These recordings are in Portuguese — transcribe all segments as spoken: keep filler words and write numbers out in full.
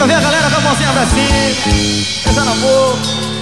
Quero ver a galera com a mãozinha pra cima, beijando a boca.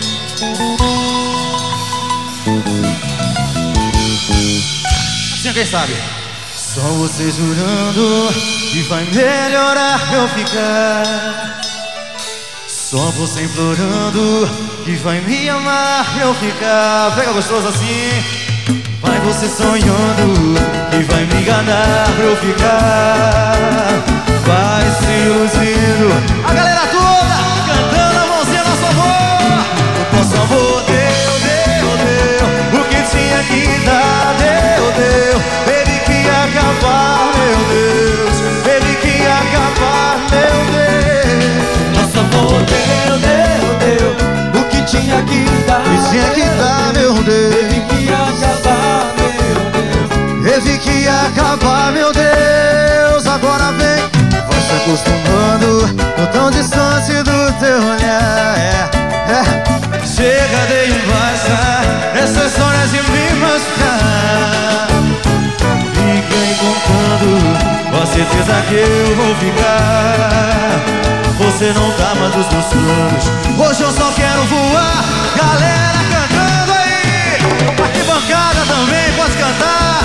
Assim, quem sabe? Só você jurando que vai melhorar eu ficar. Só você implorando que vai me amar eu ficar. Pega gostoso assim. Vai você sonhando que vai me enganar pra eu ficar. Vai se iludindo. A galera toda cantando a mãozinha no amor. O nosso amor deu, deu, deu. O que tinha que dar, deu, deu. Teve que acabar, meu Deus. Teve que acabar, meu Deus. Nosso amor deu, deu, deu. O que tinha que dar, que tinha que dar, meu Deus. teve que acabar, meu Deus. Teve que acabar, meu Deus. Agora vem, vai se acostumando no tão distante do teu olhar. É, é. Chega de embaixar essa história de me machucar. Fica aí contando, com certeza que eu vou ficar. Você não dá mais os meus planos. Hoje eu só quero voar. Galera cantando aí. Arquibancada também, pode cantar.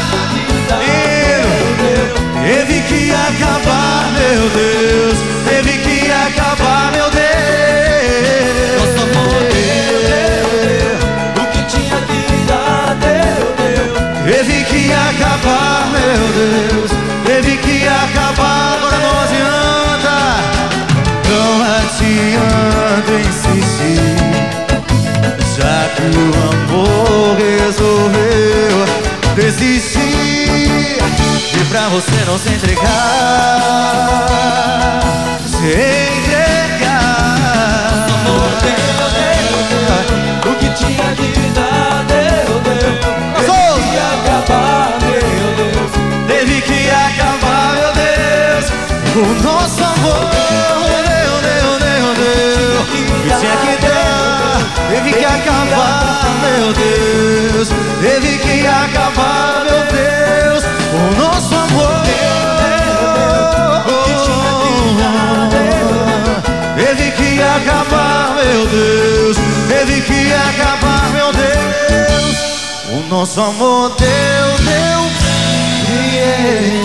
Lindo. Teve que acabar, meu Deus. Teve que acabar, meu Deus. Nosso amor deu, deu, deu. O que tinha que dar, deu, deu. Teve que acabar, meu Deus. Teve que acabar. Agora não adianta. Não adianta insistir, já que o amor resolveu desistir. E pra você não se entregar, se entregar. Nosso amor deu, deu, deu. O que tinha que dar, deu, deu. Teve que acabar, meu Deus. Teve que acabar, meu Deus. O nosso amor deu, deu, deu, deu. Que tinha que dar, teve que acabar, meu Deus. Teve que acabar, meu Deus. O nosso amor teve que acabar, meu Deus. Teve que acabar, meu Deus. O nosso amor deu, deu. Yeah.